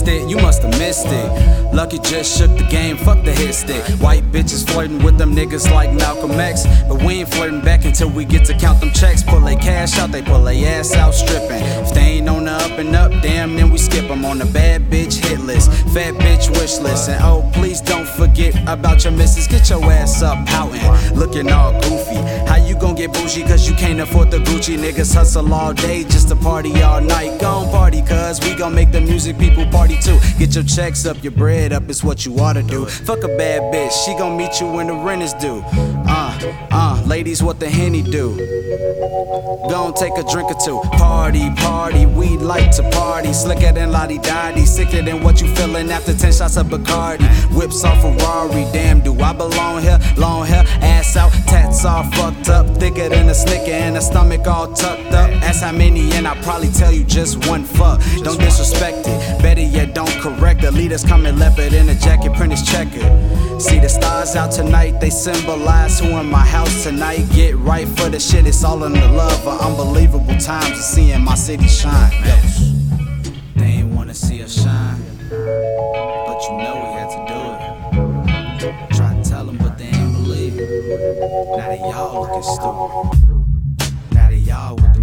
missed it, you must have missed it. Lucky just shook the game, fuck the hit stick. White bitches flirting with them niggas like Malcolm X, but we ain't flirting back until we get to count them checks. Pull they cash out, they pull they ass out stripping. If they ain't on the up and up, damn, then we skip them. On the bad bitch hit list, fat bitch wish list. And oh, please don't forget about your missus. Get your ass up pouting, looking all goofy. How you gon' get bougie cause you can't afford the Gucci? Niggas hustle all day just to party all night. Gon' party cause we gon' make the music people party too. Get your checks up, your bread up, it's what you oughta do. Fuck a bad bitch, she gon' meet you when the rent is due. Ladies, what the Henny do? Gon' take a drink or two. Party, party, we like to party. Slicker than Lottie Dottie, sicker than what you feelin' after 10 shots of Bacardi. Whips off Ferrari, damn, do I belong here? Long hair, ass out, tats all fucked up. Thicker than a snicker and a stomach all tucked up. Ask how many and I'll probably tell you just one fuck. Don't disrespect it, better yet don't correct it. Leaders coming leopard in a jacket, print is checkered. See the stars out tonight, they symbolize who in my house tonight. Get right for the shit, it's all in the love of unbelievable times of seeing my city shine. They ain't wanna see us shine, but you know we had to do it. Try to tell them, but they ain't believe it. Now they y'all looking stupid. Now they y'all with the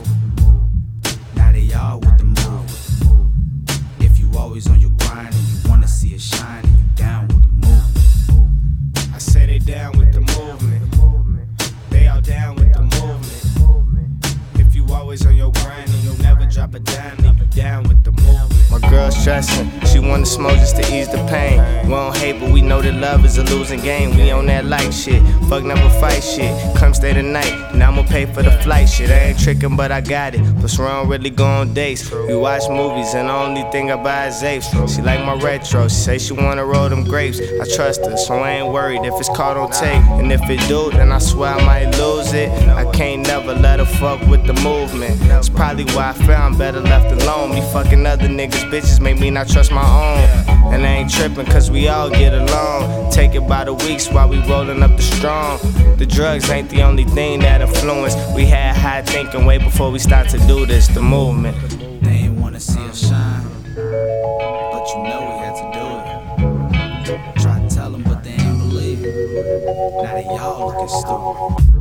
move. Now they y'all with the move. If you always on your grind and you wanna see us shine and you down with the move. I say they down with the movement. They all down with the movement. If you always on your grind and you'll never drop a dime, then you down with the movement. My girl's stressing, she wanna smoke just to ease the pain. We don't hate, but we know that love is a losing game. We on that light shit, fuck never fight shit. Come stay the night, and I'ma pay for the flight shit. I ain't tricking, but I got it. Plus, we don't really go on dates. We watch movies, and the only thing I buy is apes. She like my retro, she say she wanna roll them grapes. I trust her, so I ain't worried if it's caught on tape. And if it do, then I swear I might lose it. I can't never let her fuck with the movement. It's probably why I found better left alone. Me fucking other niggas, bitches make me not trust my own. And I ain't tripping cause we all get along. Take it by the weeks while we rolling up the strong. The drugs ain't the only thing that influence. We had high thinking way before we start to do this, the movement. They ain't wanna see us shine, but you know we had to do it. Try to tell them, but they ain't believe it. Now they y'all looking stupid.